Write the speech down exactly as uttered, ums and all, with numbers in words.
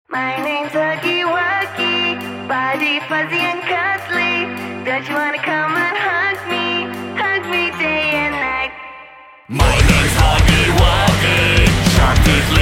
My name's Huggy Wuggy, body fuzzy and cuddly. Don't you wanna come and hug me, hug me day and night? My name's Huggy Wuggy, shark teeth.